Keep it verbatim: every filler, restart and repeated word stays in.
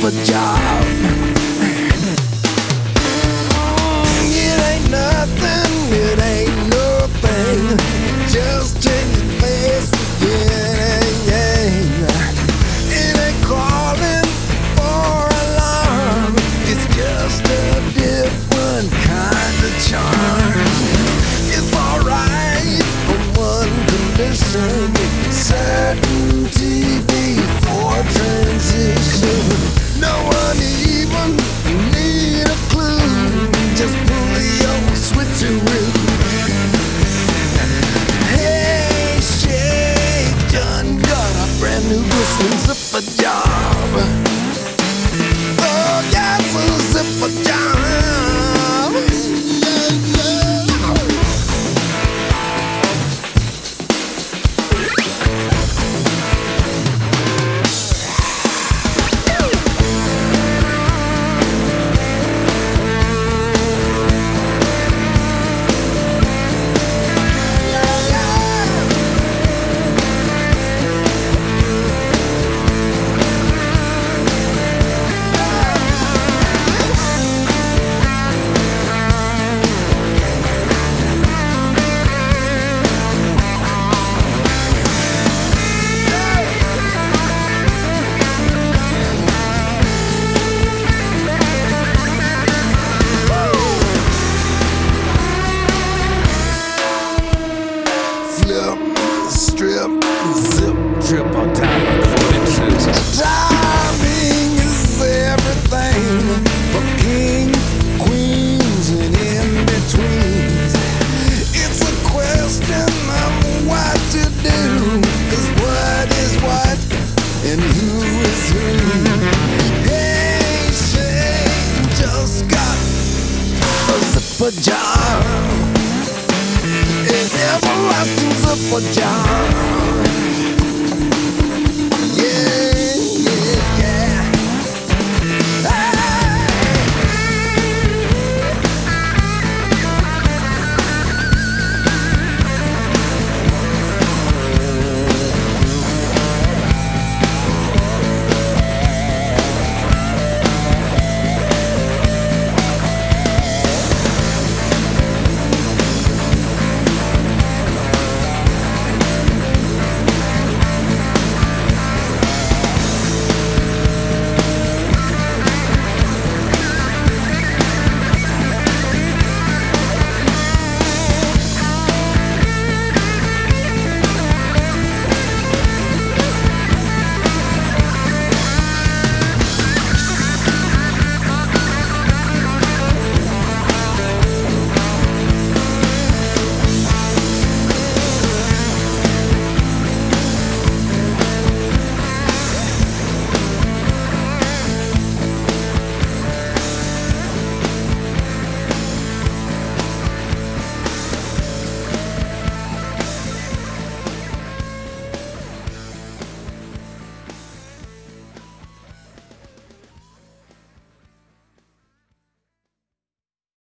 zipper job. It ain't nothing, it ain't nothing. Just change your face, yeah, yeah. It ain't calling for alarm. It's just a different kind of charm. It's alright on one condition: certainty before transition. No one even need a clue. Just pull your switcheroo. Hey, shake, done got a brand new whistling zipper job. Oh, yeah, it's a zipper job. Strip, zip, trip on time like forty-two. Timing is everything for kings, queens, and in-betweens. It's a question of what to do, 'cause what is what and who is who. Hey, Shane just got a zipper job. Everlasting zipper job.